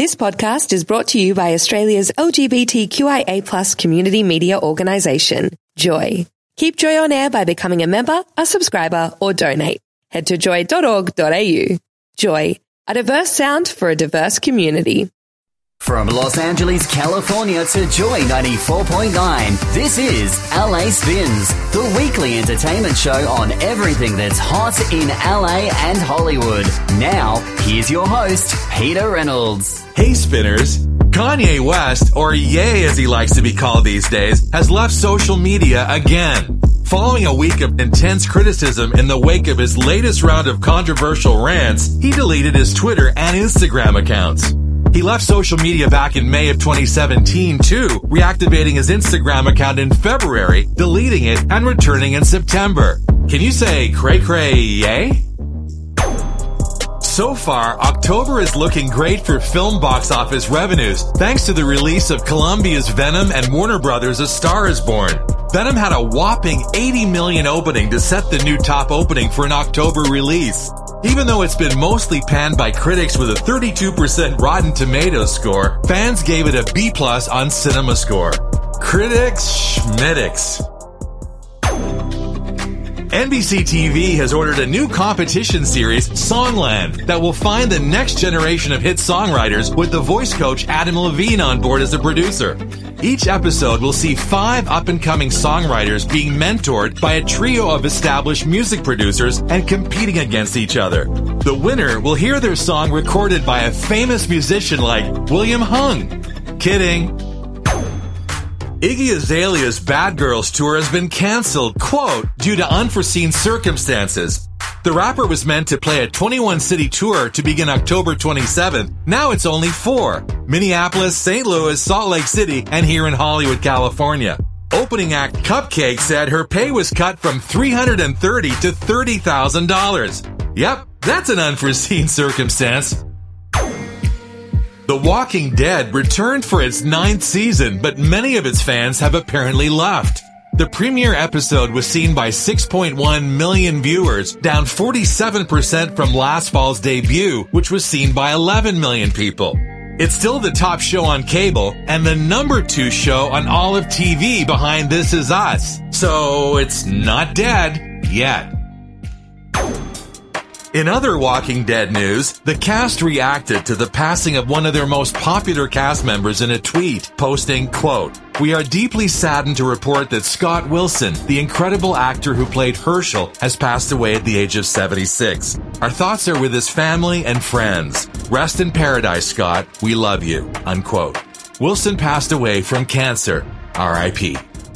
This podcast is brought to you by Australia's LGBTQIA+ community media organisation, Joy. Keep Joy on air by becoming a member, a subscriber, or donate. Head to joy.org.au. Joy, a diverse sound for a diverse community. From Los Angeles, California to Joy 94.9, this is LA Spins, the weekly entertainment show on everything that's hot in LA and Hollywood. Now, here's your host, Peter Reynolds. Hey Spinners! Kanye West, or Ye as he likes to be called these days, has left social media again. Following a week of intense criticism in the wake of his latest round of controversial rants, he deleted his Twitter and Instagram accounts. He left social media back in May of 2017 too, reactivating his Instagram account in February, deleting it, and returning in September. Can you say cray cray yay? So far, October is looking great for film box office revenues, thanks to the release of Columbia's Venom and Warner Brothers' A Star is Born. Venom had a whopping $80 million opening to set the new top opening for an October release. Even though it's been mostly panned by critics with a 32% Rotten Tomatoes score, fans gave it a B+ on CinemaScore. Critics schmitics. NBC TV has ordered a new competition series, Songland, that will find the next generation of hit songwriters with the voice coach Adam Levine on board as a producer. Each episode will see 5 up-and-coming songwriters being mentored by a trio of established music producers and competing against each other. The winner will hear their song recorded by a famous musician like William Hung. Kidding. Iggy Azalea's Bad Girls tour has been cancelled, quote, due to unforeseen circumstances. The rapper was meant to play a 21-city tour to begin October 27th. Now it's only 4. Minneapolis, St. Louis, Salt Lake City, and here in Hollywood, California. Opening act Cupcake said her pay was cut from $330,000 to $30,000. Yep, that's an unforeseen circumstance. The Walking Dead returned for its 9th season, but many of its fans have apparently left. The premiere episode was seen by 6.1 million viewers, down 47% from last fall's debut, which was seen by 11 million people. It's still the top show on cable and the number 2 show on all of TV behind This Is Us. So it's not dead yet. In other Walking Dead news, the cast reacted to the passing of one of their most popular cast members in a tweet, posting, quote, "We are deeply saddened to report that Scott Wilson, the incredible actor who played Herschel, has passed away at the age of 76. Our thoughts are with his family and friends. Rest in paradise, Scott. We love you," unquote. Wilson passed away from cancer. R.I.P.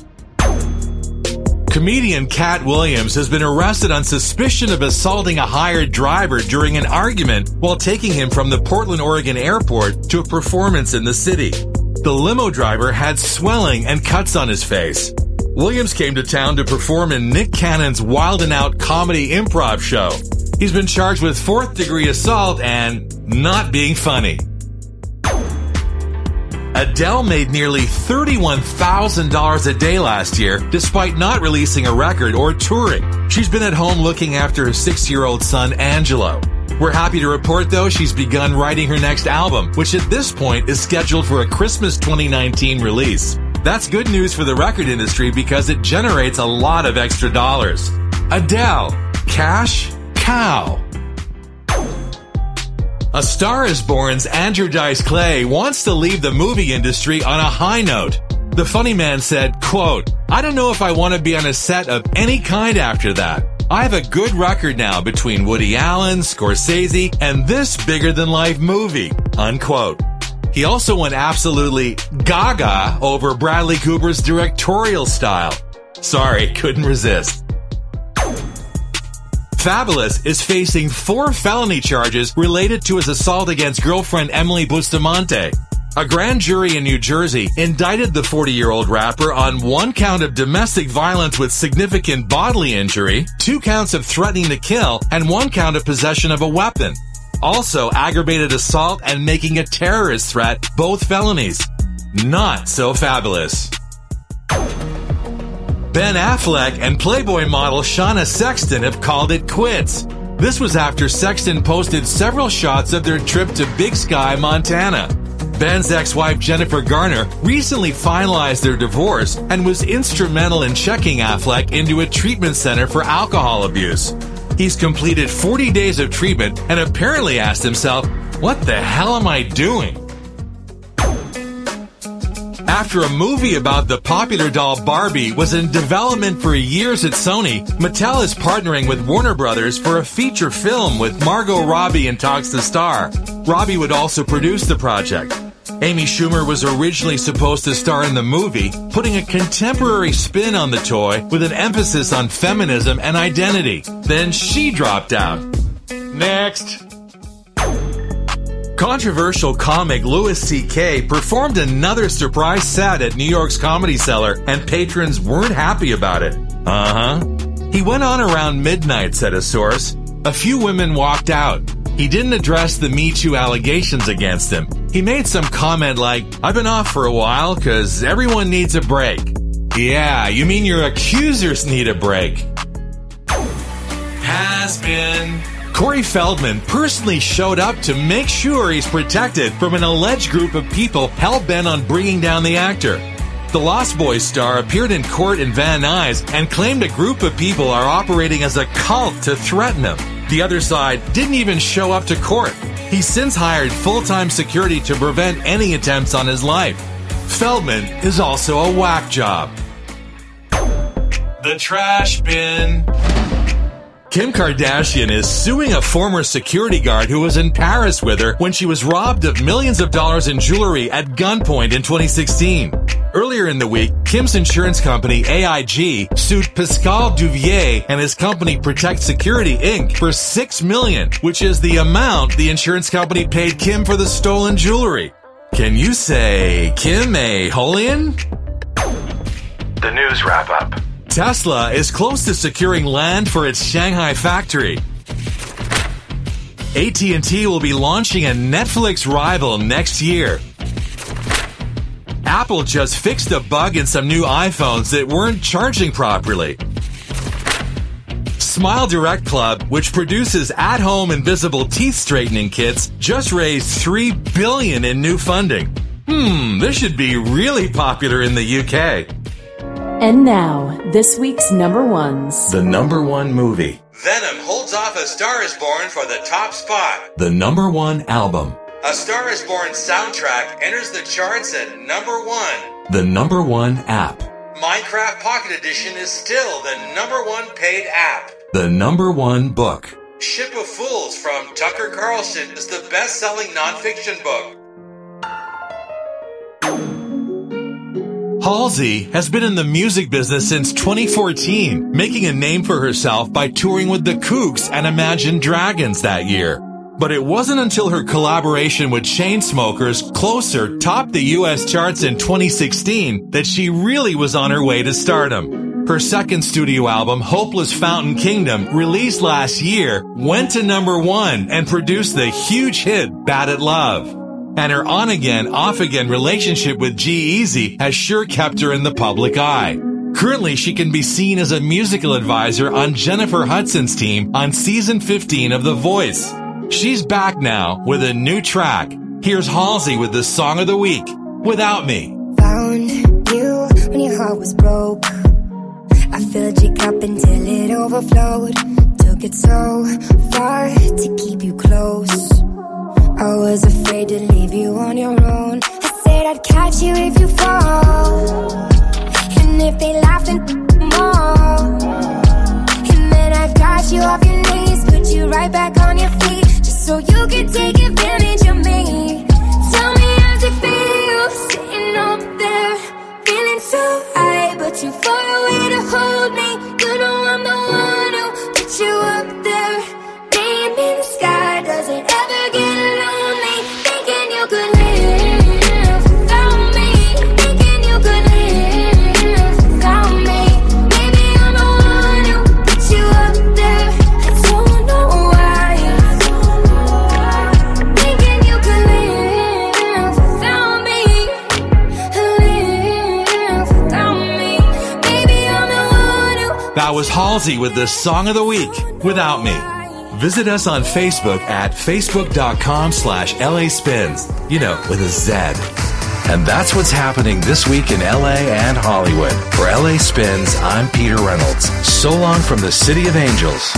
Comedian Cat Williams has been arrested on suspicion of assaulting a hired driver during an argument while taking him from the Portland, Oregon airport to a performance in the city. The limo driver had swelling and cuts on his face. Williams came to town to perform in Nick Cannon's Wild 'N Out comedy improv show. He's been charged with 4th-degree assault and not being funny. Adele made nearly $31,000 a day last year, despite not releasing a record or touring. She's been at home looking after her 6-year-old son, Angelo. We're happy to report, though, she's begun writing her next album, which at this point is scheduled for a Christmas 2019 release. That's good news for the record industry because it generates a lot of extra dollars. Adele, cash cow. A Star is Born's Andrew Dice Clay wants to leave the movie industry on a high note. The funny man said, quote, "I don't know if I want to be on a set of any kind after that. I have a good record now between Woody Allen, Scorsese, and this bigger-than-life movie," unquote. He also went absolutely gaga over Bradley Cooper's directorial style. Sorry, couldn't resist. Fabulous is facing 4 felony charges related to his assault against girlfriend Emily Bustamante. A grand jury in New Jersey indicted the 40-year-old rapper on 1 count of domestic violence with significant bodily injury, 2 counts of threatening to kill, and 1 count of possession of a weapon. Also, aggravated assault and making a terrorist threat, both felonies. Not so fabulous. Ben Affleck and Playboy model Shauna Sexton have called it quits. This was after Sexton posted several shots of their trip to Big Sky, Montana. Ben's ex-wife Jennifer Garner recently finalized their divorce and was instrumental in checking Affleck into a treatment center for alcohol abuse. He's completed 40 days of treatment and apparently asked himself, "What the hell am I doing?" After a movie about the popular doll Barbie was in development for years at Sony, Mattel is partnering with Warner Brothers for a feature film with Margot Robbie in talks to star. Robbie would also produce the project. Amy Schumer was originally supposed to star in the movie, putting a contemporary spin on the toy with an emphasis on feminism and identity. Then she dropped out. Next. Controversial comic Louis C.K. performed another surprise set at New York's Comedy Cellar, and patrons weren't happy about it. He went on around midnight, said a source. A few women walked out. He didn't address the Me Too allegations against him. He made some comment like, "I've been off for a while because everyone needs a break." Yeah, you mean your accusers need a break. Has been. Corey Feldman personally showed up to make sure he's protected from an alleged group of people hell-bent on bringing down the actor. The Lost Boys star appeared in court in Van Nuys and claimed a group of people are operating as a cult to threaten him. The other side didn't even show up to court. He's since hired full-time security to prevent any attempts on his life. Feldman is also a whack job. The trash bin. Kim Kardashian is suing a former security guard who was in Paris with her when she was robbed of millions of dollars in jewelry at gunpoint in 2016. Earlier in the week, Kim's insurance company, AIG, sued Pascal Duvier and his company Protect Security, Inc. for $6 million, which is the amount the insurance company paid Kim for the stolen jewelry. Can you say Kim a Holian? The news wrap-up. Tesla is close to securing land for its Shanghai factory. AT&T will be launching a Netflix rival next year. Apple just fixed a bug in some new iPhones that weren't charging properly. Smile Direct Club, which produces at-home invisible teeth straightening kits, just raised $3 billion in new funding. This should be really popular in the UK. And now, this week's number ones. The number one movie. Venom holds off A Star is Born for the top spot. The number one album. A Star is Born soundtrack enters the charts at number one. The number one app. Minecraft Pocket Edition is still the number one paid app. The number one book. Ship of Fools from Tucker Carlson is the best-selling nonfiction book. Halsey has been in the music business since 2014, making a name for herself by touring with the Kooks and Imagine Dragons that year. But it wasn't until her collaboration with Chainsmokers, Closer, topped the U.S. charts in 2016 that she really was on her way to stardom. Her second studio album, Hopeless Fountain Kingdom, released last year, went to number one and produced the huge hit Bad at Love. And her on-again, off-again relationship with G-Eazy has sure kept her in the public eye. Currently, she can be seen as a musical advisor on Jennifer Hudson's team on season 15 of The Voice. She's back now with a new track. Here's Halsey with the song of the week, Without Me. Found you when your heart was broke. I filled your cup until it overflowed. Took it so far to keep you close. I was afraid to leave you on your own. I said I'd catch you if you fall, and if they laugh then more. And then I got you off your knees, put you right back on your feet, just so you could take advantage of me. Tell me how's it feel, sitting up there, feeling so high, but too far away to hold me. You know I'm the one who put you up there. Name in the sky, does it ever get lonely? Thinking you could live without me. Thinking you could live without me. Maybe I'm the one who put you up there. I don't know why. Thinking you could live without me. Live without me. Maybe I'm the one who. That was Halsey with the song of the week, Without Me. Visit us on Facebook at facebook.com/LA Spins, with a Z. And that's what's happening this week in LA and Hollywood. For LA Spins, I'm Peter Reynolds. So long from the City of Angels.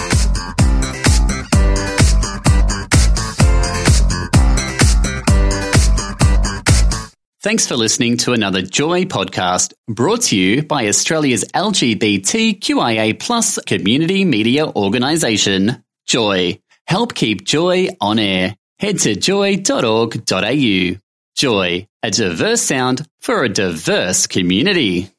Thanks for listening to another Joy podcast brought to you by Australia's LGBTQIA+ community media organisation, Joy. Help keep Joy on air. Head to joy.org.au. Joy, a diverse sound for a diverse community.